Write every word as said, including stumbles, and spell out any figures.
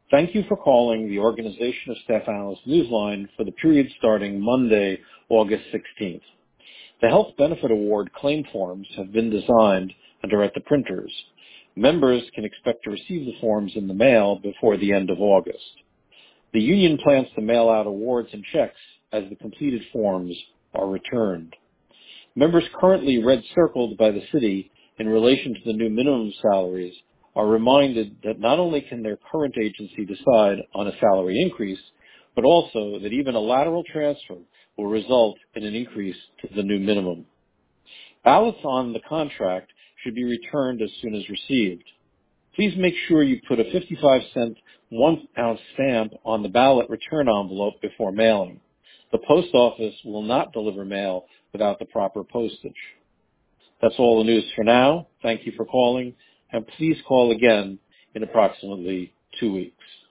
Thank you for calling the Organization of Staff Analysts Newsline for the period starting Monday, August sixteenth. The Health Benefit Award claim forms have been designed and are at the printers. Members can expect to receive the forms in the mail before the end of August. The union plans to mail out awards and checks as the completed forms are returned. Members currently red-circled by the city in relation to the new minimum salaries are reminded that not only can their current agency decide on a salary increase, but also that even a lateral transfer will result in an increase to the new minimum. Ballots on the contract should be returned as soon as received. Please make sure you put a fifty-five cent one-ounce stamp on the ballot return envelope before mailing. The post office will not deliver mail without the proper postage. That's all the news for now. Thank you for calling, and please call again in approximately two weeks.